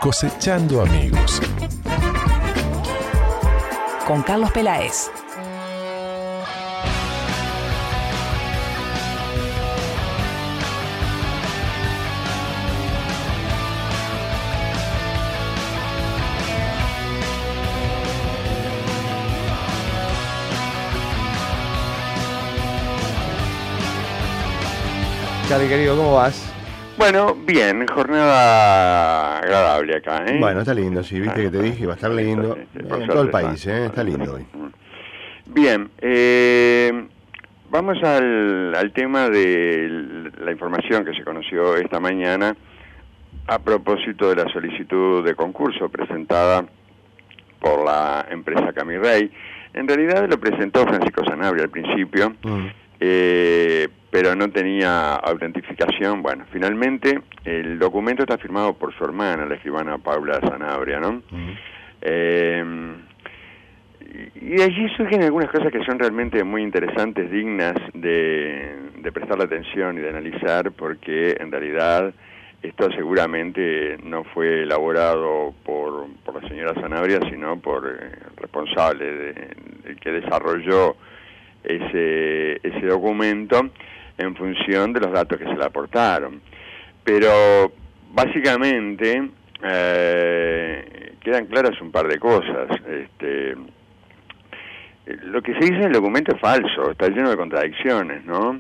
Cosechando amigos. Con Carlos Peláez. Charlie, querido, ¿cómo vas? Bueno, bien, jornada agradable acá, ¿eh? Bueno, está lindo, sí, viste que te dije, va a estar lindo. En todo el país, está lindo hoy. Bien, vamos al tema de la información que se conoció esta mañana a propósito de la solicitud de concurso presentada por la empresa Camirrey. En realidad lo presentó Francisco Sanabria al principio, pero no tenía autentificación. Bueno, finalmente el documento está firmado por su hermana, la escribana Paula Sanabria, ¿no? Y de allí surgen algunas cosas que son realmente muy interesantes, dignas de prestarle atención y de analizar, porque en realidad esto seguramente no fue elaborado por la señora Sanabria, sino por el responsable el que desarrolló ese documento en función de los datos que se le aportaron. Pero básicamente quedan claras un par de cosas. Lo que se dice en el documento es falso, está lleno de contradicciones, ¿no?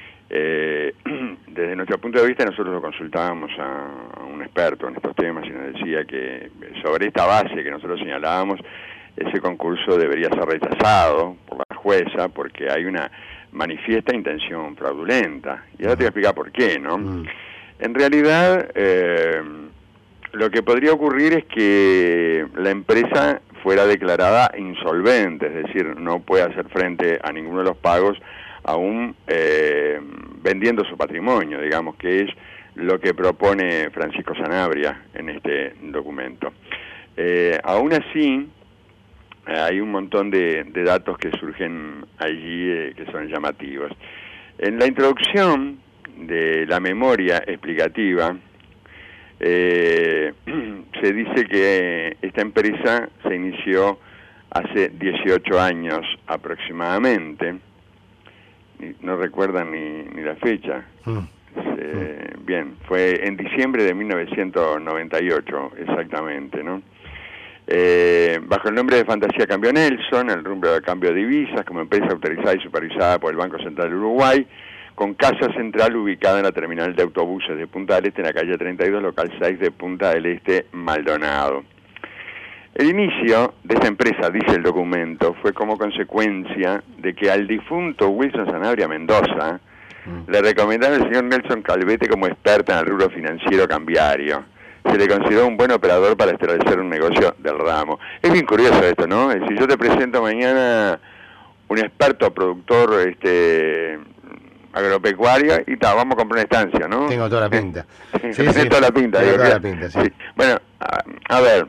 Desde nuestro punto de vista nosotros lo consultábamos a un experto en estos temas y nos decía que sobre esta base que nosotros señalábamos, ese concurso debería ser rechazado por la jueza porque hay una manifiesta intención fraudulenta. Y ahora te voy a explicar por qué, ¿no? En realidad, lo que podría ocurrir es que la empresa fuera declarada insolvente, es decir, no puede hacer frente a ninguno de los pagos, aún vendiendo su patrimonio, digamos, que es lo que propone Francisco Sanabria en este documento. Aún así, hay un montón de datos que surgen allí que son llamativos. En la introducción de la memoria explicativa, se dice que esta empresa se inició hace 18 años aproximadamente. No recuerdan ni la fecha. Bien, fue en diciembre de 1998, exactamente, ¿no? Bajo el nombre de Fantasía Cambio Nelson, el rubro de cambio de divisas, como empresa autorizada y supervisada por el Banco Central de Uruguay, con casa central ubicada en la terminal de autobuses de Punta del Este, en la calle 32, local 6 de Punta del Este, Maldonado. El inicio de esta empresa, dice el documento, fue como consecuencia de que al difunto Wilson Sanabria Mendoza le recomendaron al señor Nelson Calvete como experta en el rubro financiero cambiario. Se le consideró un buen operador para establecer un negocio del ramo. Es bien curioso esto, ¿no? Si yo te presento mañana un experto productor agropecuario y vamos a comprar una estancia, ¿no? Tengo toda la pinta. Sí, toda la pinta. Tengo toda la pinta, sí. Bueno, a ver,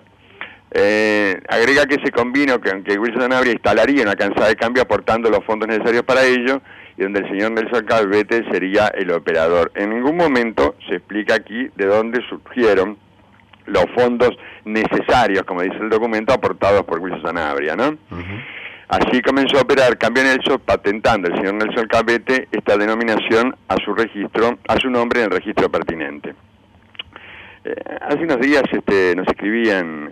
agrega que se combinó que Wilson Sanabria instalaría una casa de cambio aportando los fondos necesarios para ello, y donde el señor Nelson Calvete sería el operador. En ningún momento se explica aquí de dónde surgieron los fondos necesarios, como dice el documento, aportados por Wilson Sanabria, ¿no? Así comenzó a operar Cambio Nelson, patentando el señor Nelson Calvete esta denominación a su nombre en el registro pertinente. Hace unos días nos escribían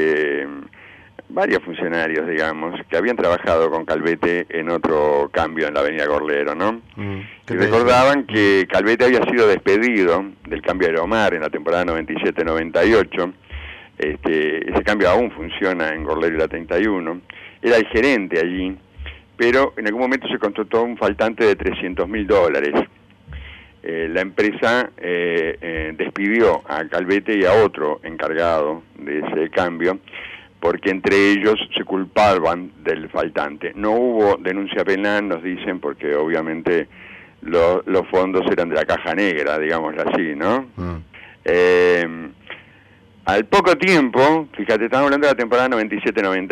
varios funcionarios, digamos, que habían trabajado con Calvete en otro cambio en la avenida Gorlero, ¿no? Y recordaban que Calvete había sido despedido del cambio de Aeromar en la temporada 97-98. Ese cambio aún funciona en Gorlero y la 31. Era el gerente allí, pero en algún momento se contrató un faltante de $300.000. La empresa despidió a Calvete y a otro encargado de ese cambio, porque entre ellos se culpaban del faltante. No hubo denuncia penal, nos dicen, porque obviamente los fondos eran de la caja negra, digámoslo así, ¿no? Al poco tiempo, fíjate, estamos hablando de la temporada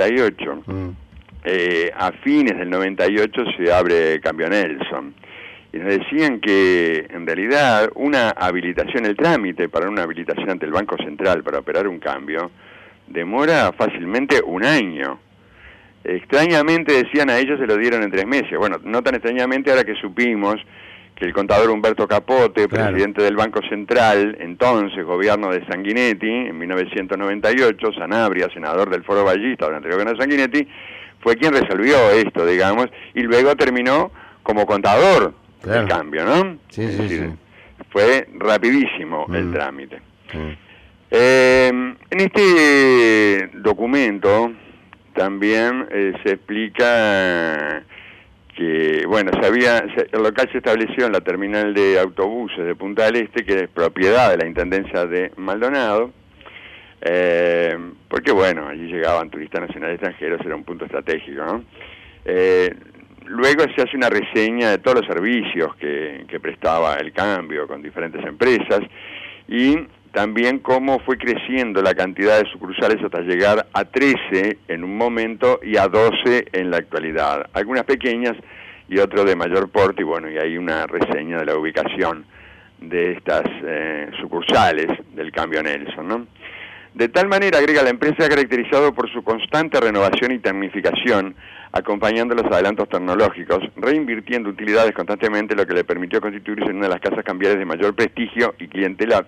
97-98, a fines del 98 se abre Cambio Nelson. Y y nos decían que en realidad una habilitación, el trámite para una habilitación ante el Banco Central para operar un cambio, demora fácilmente un año. Extrañamente, decían, a ellos se lo dieron en 3 meses. Bueno, no tan extrañamente ahora que supimos que el contador Humberto Capote, presidente del Banco Central, entonces gobierno de Sanguinetti, en 1998, Sanabria, senador del Foro Ballista durante el gobierno de Sanguinetti, fue quien resolvió esto, digamos, y luego terminó como contador del cambio, ¿no? Sí, es sí, decir, sí. fue rapidísimo el trámite. En este documento también se explica que, bueno, el local se estableció en la terminal de autobuses de Punta del Este, que es propiedad de la Intendencia de Maldonado, porque, bueno, allí llegaban turistas nacionales y extranjeros, era un punto estratégico, ¿no? Luego se hace una reseña de todos los servicios que prestaba el cambio con diferentes empresas y también cómo fue creciendo la cantidad de sucursales hasta llegar a 13 en un momento y a 12 en la actualidad. Algunas pequeñas y otras de mayor porte, y bueno, y hay una reseña de la ubicación de estas sucursales del cambio Nelson, ¿no? De tal manera, agrega, la empresa ha caracterizado por su constante renovación y tecnificación, acompañando los adelantos tecnológicos, reinvirtiendo utilidades constantemente, lo que le permitió constituirse en una de las casas cambiarias de mayor prestigio y clientela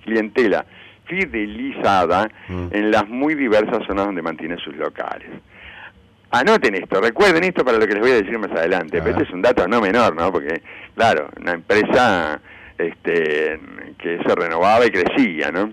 fidelizada en las muy diversas zonas donde mantiene sus locales. Anoten esto, recuerden esto para lo que les voy a decir más adelante, pero este es un dato no menor, ¿no? Porque, claro, una empresa que se renovaba y crecía, ¿no?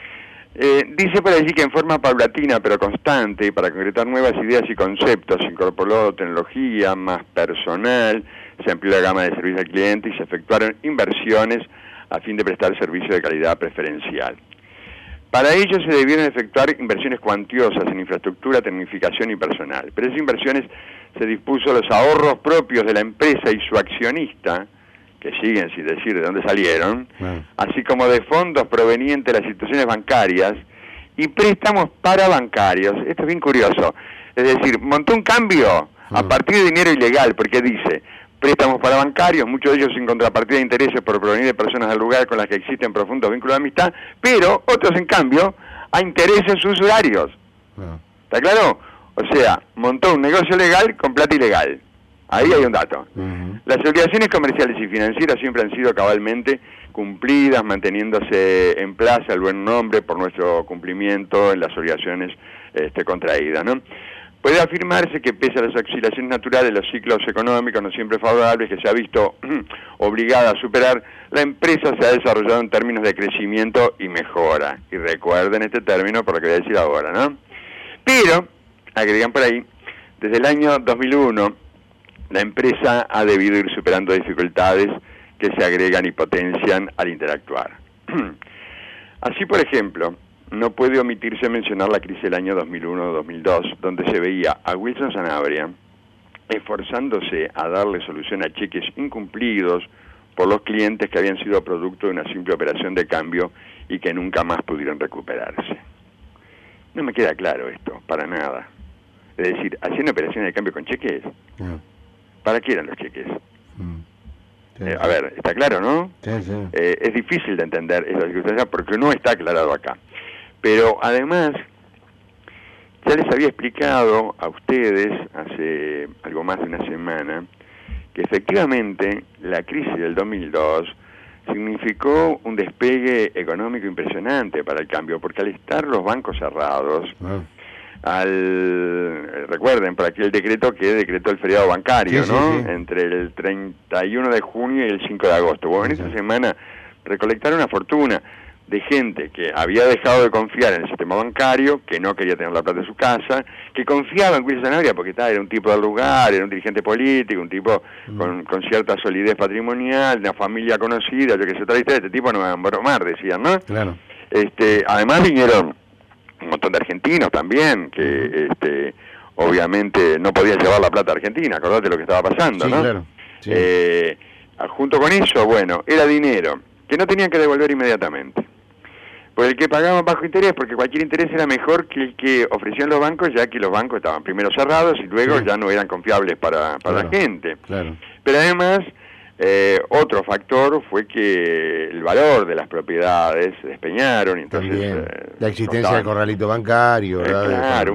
Dice por allí que en forma paulatina pero constante, y para concretar nuevas ideas y conceptos, se incorporó tecnología, más personal, se amplió la gama de servicios al cliente y se efectuaron inversiones a fin de prestar servicio de calidad preferencial. Para ello se debieron efectuar inversiones cuantiosas en infraestructura, tecnificación y personal, pero esas inversiones se dispuso los ahorros propios de la empresa y su accionista, que siguen sin decir de dónde salieron, así como de fondos provenientes de las instituciones bancarias y préstamos para bancarios. Esto es bien curioso. Es decir, montó un cambio a partir de dinero ilegal, porque dice, préstamos para bancarios, muchos de ellos sin contrapartida de intereses por provenir de personas del lugar con las que existen profundos vínculos de amistad, pero otros, en cambio, a intereses usurarios. ¿Está claro? O sea, montó un negocio legal con plata ilegal. Ahí hay un dato. Las obligaciones comerciales y financieras siempre han sido cabalmente cumplidas, manteniéndose en plaza el buen nombre por nuestro cumplimiento en las obligaciones contraídas, ¿no? Puede afirmarse que pese a las oscilaciones naturales de los ciclos económicos no siempre favorables que se ha visto obligada a superar, la empresa se ha desarrollado en términos de crecimiento y mejora. Y recuerden este término por lo que voy a decir ahora, ¿no? Pero, agregan por ahí, desde el año 2001, la empresa ha debido ir superando dificultades que se agregan y potencian al interactuar. Así, por ejemplo, no puede omitirse mencionar la crisis del año 2001-2002, donde se veía a Wilson Sanabria esforzándose a darle solución a cheques incumplidos por los clientes que habían sido producto de una simple operación de cambio y que nunca más pudieron recuperarse. No me queda claro esto, para nada. Es decir, ¿hacían operaciones de cambio con cheques? ¿Para qué eran los cheques? A ver, está claro, ¿no? Es difícil de entender esa circunstancia porque no está aclarado acá. Pero además, ya les había explicado a ustedes hace algo más de una semana que efectivamente la crisis del 2002 significó un despegue económico impresionante para el cambio, porque al estar los bancos cerrados, recuerden, por aquí el decreto que decretó el feriado bancario, ¿no? Entre el 31 de junio y el 5 de agosto. Bueno, en esa semana recolectaron una fortuna de gente que había dejado de confiar en el sistema bancario, que no quería tener la plata en su casa, que confiaba en Wilson Sanabria porque era un tipo del lugar, era un dirigente político, un tipo con cierta solidez patrimonial, una familia conocida, yo que sé, toda la historia de este tipo no va a embromar, decían, ¿no? Claro. Además vinieron un montón de argentinos también, que obviamente no podían llevar la plata a Argentina, acordate lo que estaba pasando, ¿no? Claro. Sí. Junto con eso, bueno, era dinero que no tenían que devolver inmediatamente. Pues el que pagaban bajo interés, porque cualquier interés era mejor que el que ofrecían los bancos, ya que los bancos estaban primero cerrados y luego ya no eran confiables para la gente. Claro. Pero además Otro factor fue que el valor de las propiedades se despeñaron. Y entonces, también la existencia del corralito bancario, ¿verdad? Claro, un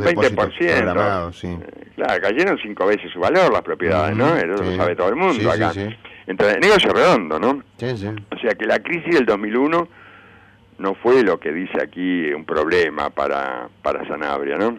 20%. Sí. Claro, cayeron 5 veces su valor las propiedades, ¿no? Eso lo sabe todo el mundo acá. Sí. Entonces, negocio redondo, ¿no? Sí. O sea que la crisis del 2001 no fue lo que dice aquí un problema para Sanabria, ¿no?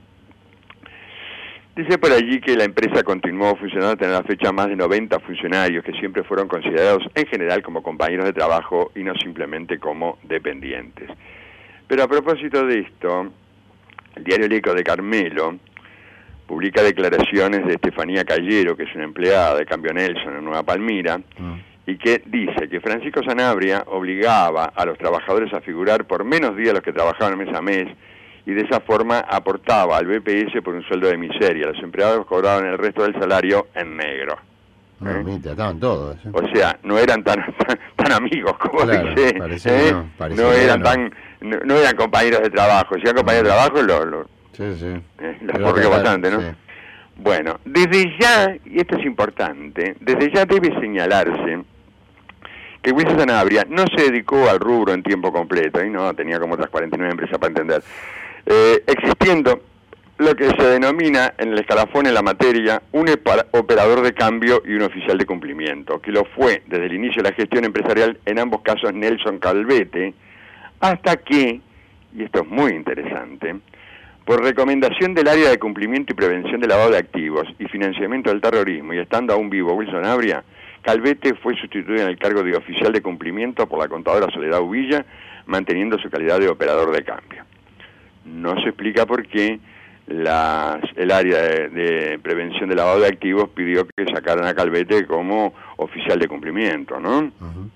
Dice por allí que la empresa continuó funcionando hasta la fecha más de 90 funcionarios que siempre fueron considerados en general como compañeros de trabajo y no simplemente como dependientes. Pero a propósito de esto, el diario El Eco de Carmelo publica declaraciones de Estefanía Callero, que es una empleada de Cambio Nelson en Nueva Palmira, y que dice que Francisco Sanabria obligaba a los trabajadores a figurar por menos días los que trabajaban mes a mes, y de esa forma aportaba al BPS por un sueldo de miseria. Los empleados cobraban el resto del salario en negro. Estaban todos. O sea, no eran tan amigos como dice. No eran compañeros de trabajo. Si eran compañeros de trabajo, los corrió bastante, ¿no? Sí. Bueno, desde ya, y esto es importante, desde ya debe señalarse que Wilson Sanabria no se dedicó al rubro en tiempo completo, y no, tenía como otras 49 empresas para entender, existiendo lo que se denomina en el escalafón en la materia un operador de cambio y un oficial de cumplimiento, que lo fue desde el inicio de la gestión empresarial, en ambos casos Nelson Calvete, hasta que, y esto es muy interesante, por recomendación del área de cumplimiento y prevención de lavado de activos y financiamiento del terrorismo, y estando aún vivo Wilson Sanabria, Calvete fue sustituido en el cargo de oficial de cumplimiento por la contadora Soledad Uvilla, manteniendo su calidad de operador de cambio. No se explica por qué el área de prevención de lavado de activos pidió que sacaran a Calvete como oficial de cumplimiento, ¿no?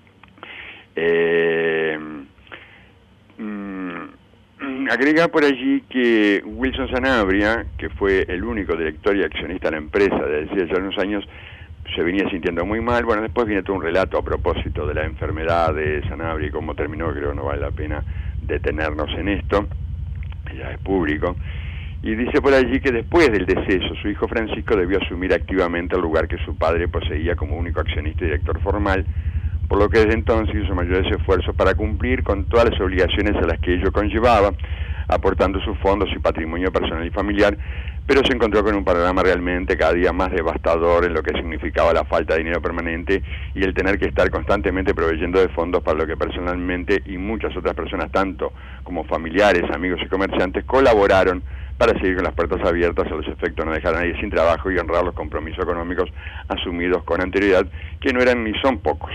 Agrega por allí que Wilson Sanabria, que fue el único director y accionista de la empresa desde hace unos años, se venía sintiendo muy mal. Bueno, después viene todo un relato a propósito de la enfermedad de Sanabria y cómo terminó. Creo que no vale la pena detenernos en esto, ya es público. Y dice por allí que después del deceso, su hijo Francisco debió asumir activamente el lugar que su padre poseía como único accionista y director formal, por lo que desde entonces hizo mayores esfuerzos para cumplir con todas las obligaciones a las que ello conllevaba, aportando sus fondos y patrimonio personal y familiar, pero se encontró con un panorama realmente cada día más devastador en lo que significaba la falta de dinero permanente y el tener que estar constantemente proveyendo de fondos para lo que personalmente y muchas otras personas, tanto como familiares, amigos y comerciantes, colaboraron para seguir con las puertas abiertas a los efectos de no dejar a nadie sin trabajo y honrar los compromisos económicos asumidos con anterioridad, que no eran ni son pocos.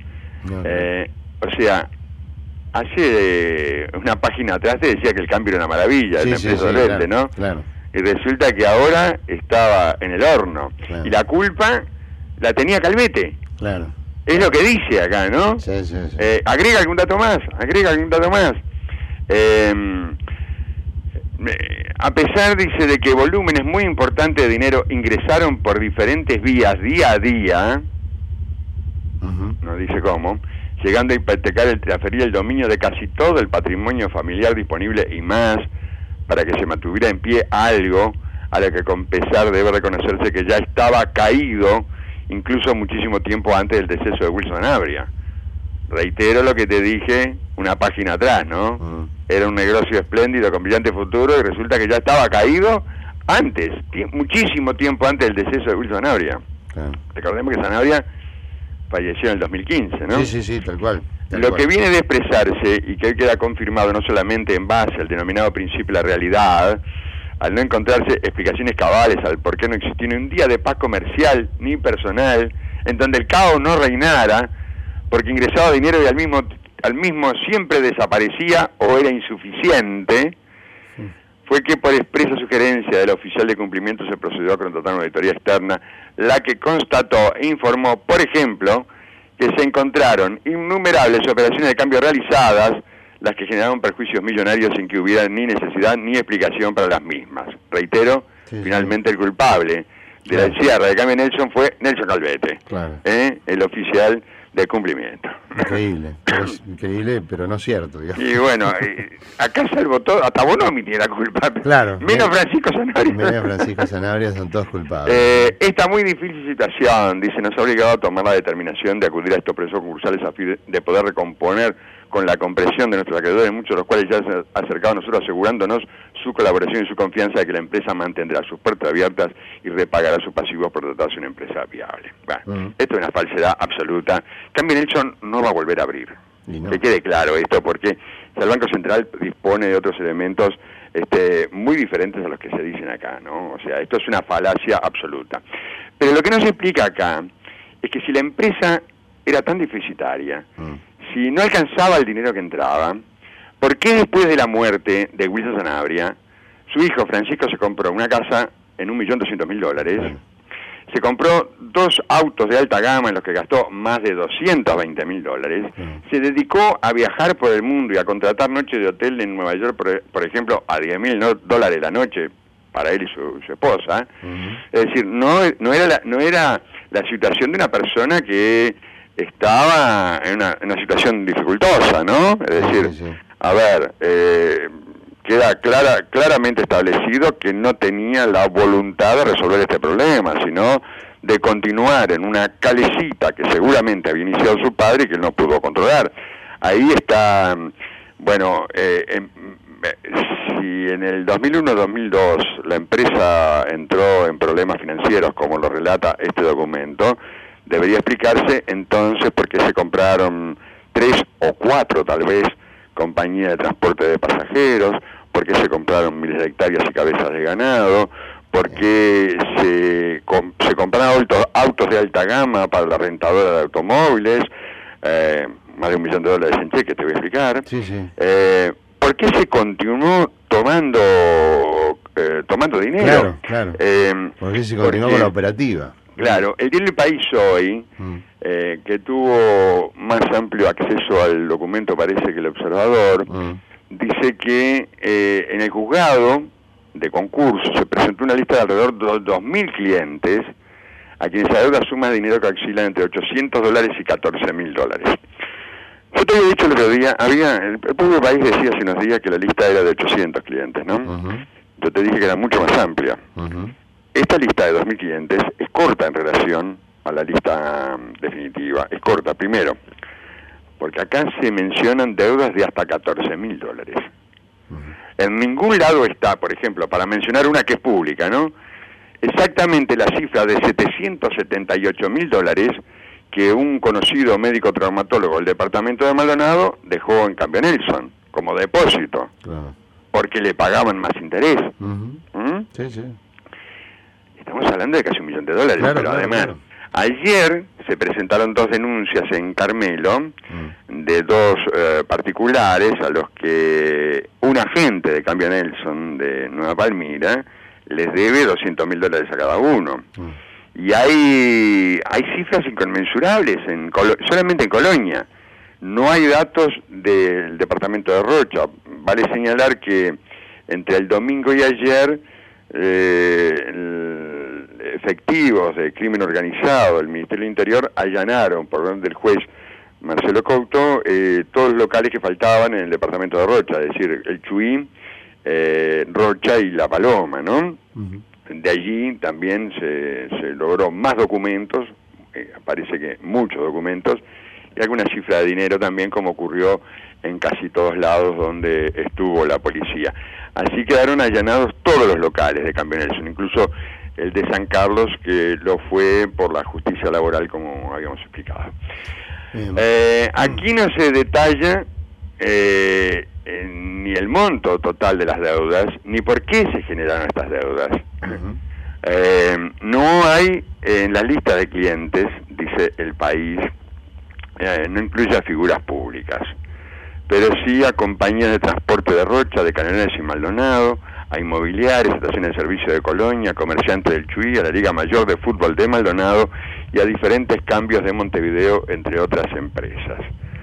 O sea, hace una página atrás te decía que el cambio era una maravilla, el empresa Lente, ¿no? Claro. Y resulta que ahora estaba en el horno. Claro. Y la culpa la tenía Calvete. Claro. Es lo que dice acá, ¿no? Sí. Agrega algún dato más. A pesar, dice, de que volúmenes muy importantes de dinero ingresaron por diferentes vías día a día, no dice cómo, llegando a hipotecar el transferir el dominio de casi todo el patrimonio familiar disponible y más, para que se mantuviera en pie algo a lo que con pesar debe reconocerse que ya estaba caído incluso muchísimo tiempo antes del deceso de Wilson Sanabria. Reitero lo que te dije una página atrás, ¿no? Era un negocio espléndido con brillante futuro y resulta que ya estaba caído antes, muchísimo tiempo antes del deceso de Wilson Sanabria. Recordemos que Sanabria falleció en el 2015, ¿no? Sí, tal cual. Lo que viene de expresarse y que hoy queda confirmado no solamente en base al denominado principio de la realidad, al no encontrarse explicaciones cabales al por qué no existió ni un día de paz comercial ni personal en donde el caos no reinara, porque ingresaba dinero y al mismo siempre desaparecía o era insuficiente, fue que por expresa sugerencia del oficial de cumplimiento se procedió a contratar una auditoría externa, la que constató e informó, por ejemplo, que se encontraron innumerables operaciones de cambio realizadas, las que generaron perjuicios millonarios sin que hubiera ni necesidad ni explicación para las mismas. Reitero, finalmente el culpable de la cierre de Cambio Nelson fue Nelson Calvete, el oficial de cumplimiento. Increíble, pero no cierto, digamos. Y bueno, acá salvo todo, hasta Bonomi tiene la culpa. Claro. Menos Francisco Sanabria. Menos Francisco Sanabria, son todos culpables. Esta muy difícil situación, dice, nos ha obligado a tomar la determinación de acudir a estos procesos concursales a fin de poder recomponer con la compresión de nuestros acreedores, muchos de los cuales ya se han acercado a nosotros asegurándonos su colaboración y su confianza de que la empresa mantendrá sus puertas abiertas y repagará sus pasivos por tratarse de una empresa viable. Bueno, esto es una falsedad absoluta. Cambian Nelson no va a volver a abrir. No. Que quede claro esto, porque el Banco Central dispone de otros elementos muy diferentes a los que se dicen acá, ¿no? O sea, esto es una falacia absoluta. Pero lo que no se explica acá es que si la empresa era tan deficitaria, si no alcanzaba el dinero que entraba, ¿por qué después de la muerte de Wilson Sanabria, su hijo Francisco se compró una casa en $1.200.000, se compró 2 autos de alta gama en los que gastó más de $220.000, se dedicó a viajar por el mundo y a contratar noches de hotel en Nueva York, por ejemplo, a $10.000 la noche para él y su esposa? Es decir, no era la situación de una persona que estaba en una situación dificultosa, ¿no? Es decir, a ver, queda claramente establecido que no tenía la voluntad de resolver este problema, sino de continuar en una calecita que seguramente había iniciado su padre y que él no pudo controlar. Ahí está, bueno, si en el 2001-2002 la empresa entró en problemas financieros, como lo relata este documento, debería explicarse entonces por qué se compraron 3 o 4 tal vez compañías de transporte de pasajeros, por qué se compraron miles de hectáreas y cabezas de ganado, por qué se compraron autos de alta gama para la rentadora de automóviles, más de $1 millón en cheque, te voy a explicar. ¿Por qué se continuó tomando dinero? Claro. ¿Por qué se continuó con la operativa? Claro, el diario El País hoy, que tuvo más amplio acceso al documento, parece que El Observador, dice que en el juzgado de concurso se presentó una lista de alrededor de 2.000 clientes a quienes se adeuda sumas de dinero que oscilan entre $800 y $14.000. Yo te había dicho el otro día, el propio País decía hace unos días que la lista era de 800 clientes, ¿no? Yo te dije que era mucho más amplia. Esta lista de 2.000 clientes es corta en relación a la lista definitiva. Es corta, primero, porque acá se mencionan deudas de hasta $14.000. En ningún lado está, por ejemplo, para mencionar una que es pública, ¿no? Exactamente la cifra de $778.000 que un conocido médico traumatólogo del departamento de Maldonado dejó en Cambio Nelson como depósito, porque le pagaban más interés. Estamos hablando de casi $1 millón, pero además, ayer se presentaron 2 denuncias en Carmelo de 2 particulares a los que un agente de Cambio Nelson de Nueva Palmira les debe $200.000 a cada uno. Y hay cifras inconmensurables solamente en Colonia. No hay datos del departamento de Rocha. Vale señalar que entre el domingo y ayer efectivos de crimen organizado del Ministerio del Interior allanaron por orden del juez Marcelo Couto todos los locales que faltaban en el departamento de Rocha, es decir, el Chuy, Rocha y La Paloma, ¿no? De allí también se logró más documentos, parece que muchos documentos, y alguna cifra de dinero también, como ocurrió en casi todos lados donde estuvo la policía. Así quedaron allanados todos los locales de Cambio Nelson, incluso el de San Carlos, que lo fue por la justicia laboral, como habíamos explicado. Aquí no se detalla ni el monto total de las deudas, ni por qué se generaron estas deudas. No hay en la lista de clientes, dice El País, no incluye a figuras públicas, pero sí a compañías de transporte de Rocha, de Canelones y Maldonado, a inmobiliarias, estaciones de servicio de Colonia, comerciantes del Chuy, a la Liga Mayor de Fútbol de Maldonado y a diferentes cambios de Montevideo, entre otras empresas.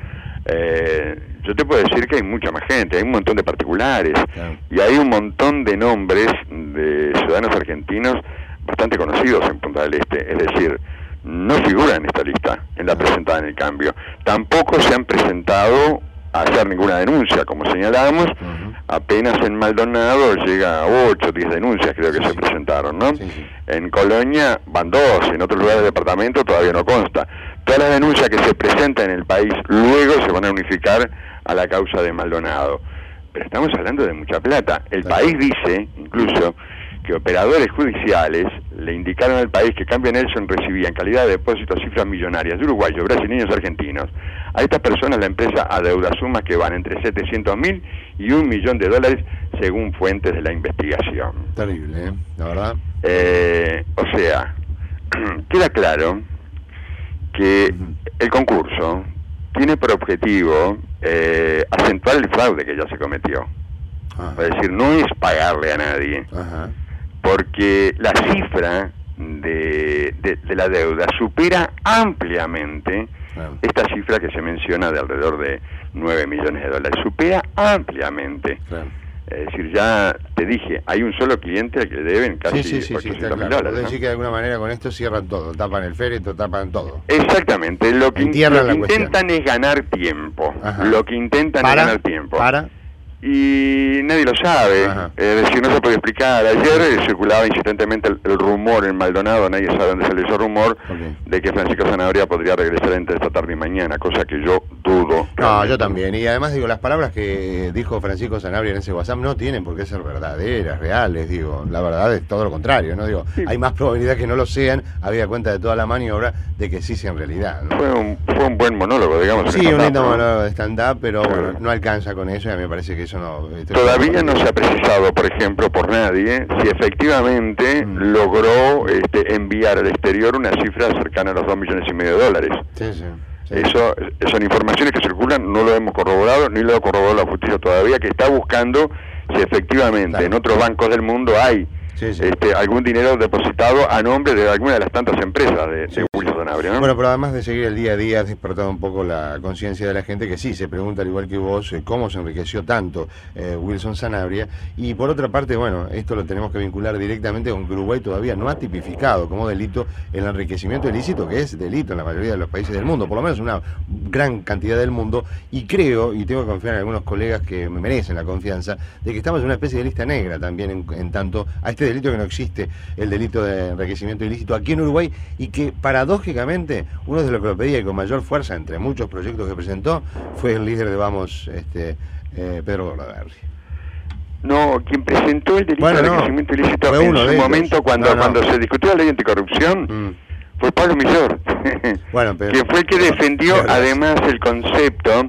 Yo te puedo decir que hay mucha más gente, hay un montón de particulares, y hay un montón de nombres de ciudadanos argentinos bastante conocidos en Punta del Este, es decir, no figura en esta lista, en la presentada en el cambio. Tampoco se han presentado a hacer ninguna denuncia, como señalábamos. Apenas en Maldonado llega a 8 o 10 denuncias, creo que se presentaron, ¿no? En Colonia van 2, en otros lugares del departamento todavía no consta. Todas las denuncias que se presentan en el país luego se van a unificar a la causa de Maldonado. Pero estamos hablando de mucha plata. El país dice, incluso, que operadores judiciales le indicaron al país que Cambio Nelson recibía en calidad de depósito cifras millonarias de uruguayos, brasileños, argentinos. A estas personas la empresa adeuda sumas que van entre 700.000 y $1 millón, según fuentes de la investigación. Terrible, la verdad. O sea, queda claro que el concurso tiene por objetivo acentuar el fraude que ya se cometió. Es decir, no es pagarle a nadie. Porque la cifra de la deuda supera ampliamente esta cifra que se menciona de alrededor de $9 millones, supera ampliamente. Es decir, ya te dije, hay un solo cliente al que le deben casi $800.000. Es decir, que de alguna manera con esto cierran todo, tapan el féretro, tapan todo. Exactamente, lo que intentan es ganar tiempo. Lo que intentan es ganar tiempo. Y nadie lo sabe, es decir, no se puede explicar. Ayer circulaba insistentemente el rumor en Maldonado, nadie sabe dónde salió ese rumor, de que Francisco Sanabria podría regresar entre esta tarde y mañana, cosa que yo dudo. No, yo también, y además digo, las palabras que dijo Francisco Sanabria en ese WhatsApp no tienen por qué ser verdaderas, reales, digo, la verdad es todo lo contrario, ¿no? Digo, hay más probabilidad que no lo sean, habida cuenta de toda la maniobra, de que sí sea en realidad, ¿no? Fue un buen monólogo, digamos. Sí, un lindo monólogo de stand-up, pero bueno, no alcanza con eso, y a mí me parece que eso no... Todavía no se ha precisado, por ejemplo, por nadie, si efectivamente logró enviar al exterior una cifra cercana a los $2,5 millones. Eso son informaciones que circulan, no lo hemos corroborado, ni lo ha corroborado la justicia todavía, que está buscando si efectivamente en otros bancos del mundo hay algún dinero depositado a nombre de alguna de las tantas empresas de Wilson Sanabria, ¿no? Bueno, pero además de seguir el día a día, has despertado un poco la conciencia de la gente que sí se pregunta, al igual que vos, cómo se enriqueció tanto Wilson Sanabria. Y por otra parte, bueno, esto lo tenemos que vincular directamente con que Uruguay todavía no ha tipificado como delito el enriquecimiento ilícito, que es delito en la mayoría de los países del mundo, por lo menos una gran cantidad del mundo, y creo, y tengo que confiar en algunos colegas que me merecen la confianza, de que estamos en una especie de lista negra también en tanto a este delito que no existe, el delito de enriquecimiento ilícito aquí en Uruguay, y que paradójicamente uno de los que lo pedía y con mayor fuerza entre muchos proyectos que presentó fue el líder de Vamos, Pedro Bordaberry. No, quien presentó el delito de enriquecimiento ilícito en su momento cuando se discutió la ley anticorrupción fue Pablo Millor, quien fue el que defendió además el concepto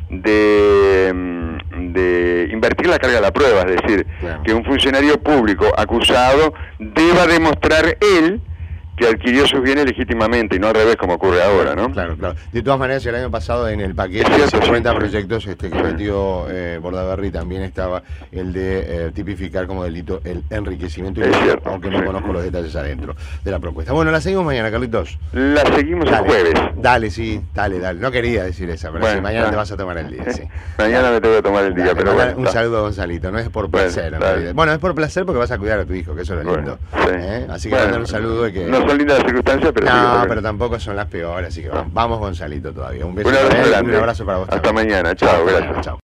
de invertir la carga de la prueba, es decir, que un funcionario público acusado deba demostrar él que adquirió sus bienes legítimamente y no al revés como ocurre ahora, ¿no? Claro. De todas maneras, el año pasado en el paquete de 50 proyectos que metió Bordaberry también estaba el de tipificar como delito el enriquecimiento ilícito, aunque no conozco los detalles adentro de la propuesta. Bueno, la seguimos mañana, Carlitos. La seguimos el jueves. Dale. No quería decir esa, pero bueno, mañana te vas a tomar el día. Mañana me tengo que tomar el día, pero bueno. Un saludo a Gonzalito, no es por placer. Bueno, es por placer porque vas a cuidar a tu hijo, que eso es lo lindo. Así que mandar un saludo de que... No son lindas las circunstancias, pero pero tampoco son las peores, así que vamos Gonzalito todavía. Un beso, un abrazo grande. Un abrazo para vos. Hasta mañana, chao, gracias. Chao.